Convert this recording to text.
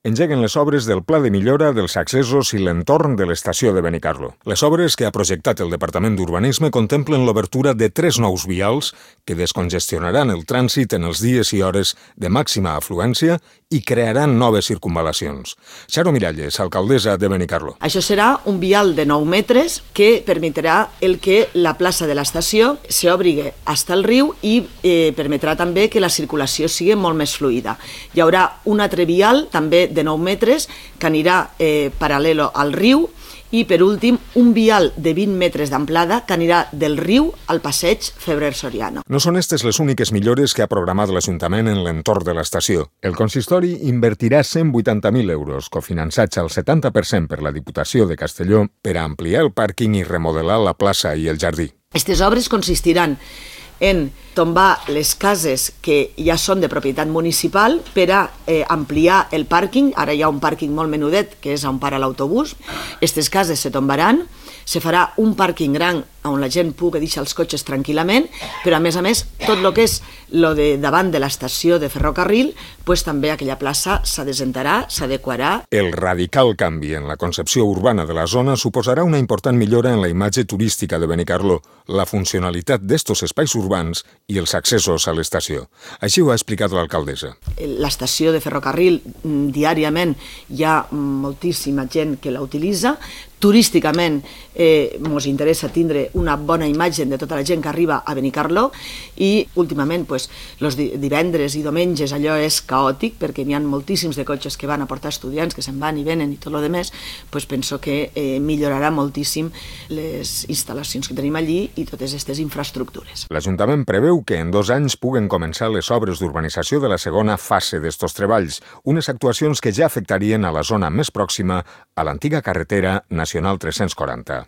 engeguen les obres del Pla de millora dels accessos i l'entorn de l'estació de Benicarló. Les obres que ha projectat el Departament d'Urbanisme contemplen l'obertura de 3 nous vials que descongestionaran el trànsit en els dies i hores de màxima afluència i crearan noves circunvalacions. Charo Miralles, alcaldessa de Benicarló. Això serà un vial de 9 metres que permetrà que la plaça de l'estació s'obri fins al riu i permetrà també que la circulació sigui molt més fluida. Hi haurà un altre vial, també de 9 metres, que anirà paral·lel al riu, i per últim un vial de 20 metres d'amplada que anirà del riu al passeig Febrer Soriano. No són aquestes les úniques millores que ha programat l'Ajuntament en l'entorn de l'estació. El consistori invertirà 180.000 euros, cofinançats al 70% per la Diputació de Castelló, per a ampliar el pàrquing i remodelar la plaça i el jardí. Aquestes obres consistiran en tombar les cases que ja són de propietat municipal per a ampliar el pàrquing. Ara hi ha un pàrquing molt menudet, que és on para l'autobús. Aquestes cases se tombaran, se farà un pàrquing gran on la gent pugui deixar els cotxes tranquil·lament, però a més, tot el que és lo de davant de l'estació de ferrocarril, també aquella plaça s'adesentarà, s'adequarà. El radical canvi en la concepció urbana de la zona suposarà una important millora en la imatge turística de Benicarló, la funcionalitat d'estos espais urbans i els accessos a l'estació. Així ho ha explicat l'alcaldessa. L'estació de ferrocarril, diàriament hi ha moltíssima gent que la utilitza. Turísticament ens interessa tindre una bona imatge de tota la gent que arriba a Benicarló i últimament els divendres i diumenges allò és caòtic perquè n'hi ha moltíssims de cotxes que van a portar estudiants que se'n van i venen i tot el demés, penso que millorarà moltíssim les instal·lacions que tenim allí i totes aquestes infraestructures. L'Ajuntament preveu que en 2 anys puguen començar les obres d'urbanització de la segona fase d'estos treballs, unes actuacions que ja afectarien a la zona més pròxima a l'antiga carretera Nacional 340.